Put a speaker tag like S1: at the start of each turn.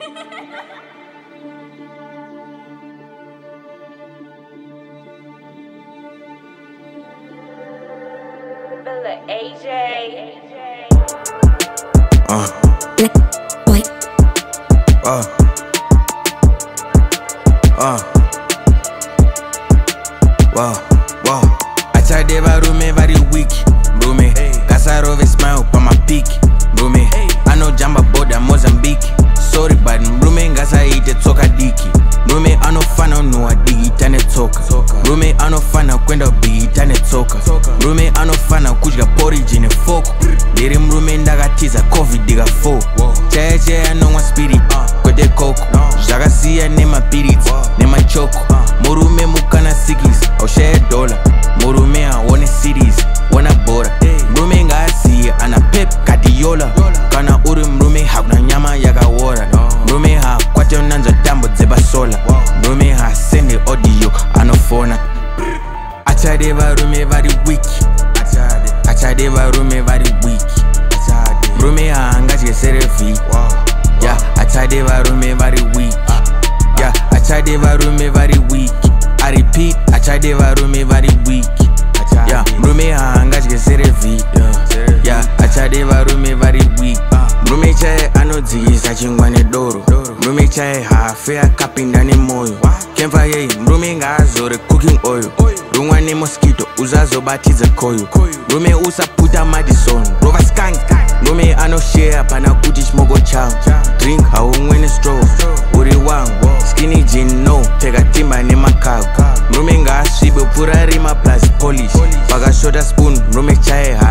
S1: AJ.
S2: Boy.
S3: Wow. I tried every very week, bro me. Kasarove smile pa my peak, bro me. I know jamba boda Mozambique. Sorry but bro me ngasa ite toka diki. Bro me I no fana no adigi tane toka. Bro me I no fana kwenda bigi tane toka. Bro me I no fana kujga porridge ne foko. Diri bro me ndagatiza covid diga fo. Cheche anongwa spirit, kwede koko. Jagasia nema pirit, nema choko. Morume mukana sigis, au share dollar. Morume aone cities, wana bora. Mrume ngasi ana pep kadiola. Kana uri mrume hakuna nyama yaga wora. Mrume ha kwate unanzo tambo zeba sola. Mrume ha sende audio anofona. Achadeva rume very weak. Achadeva rume very weak. Mrume ha angaji serefi. Yeah, achadeva rume very weak. Yeah, achadeva rume very weak. I repeat, achadeva rume very weak. Yeah, mrume ha angaji serefi. Yeah, achadeva rume very weak. Mrume chae anozigisa chingwane doro. Mrume chae hafea kapindani moyo. Kemfa yei, mrume nga azore cooking oil. Rungwa ne mosquito, uzazo batiza koyo. Mrume usa puta Madison, rova skank. Mrume ano share pana kutish mogo chow. Drink haungwene straw, uri wangu. Skinny jean no, tega timba ne makau. Mrume nga aswibe pura rima plus polish. Baga soda spoon, mrume chae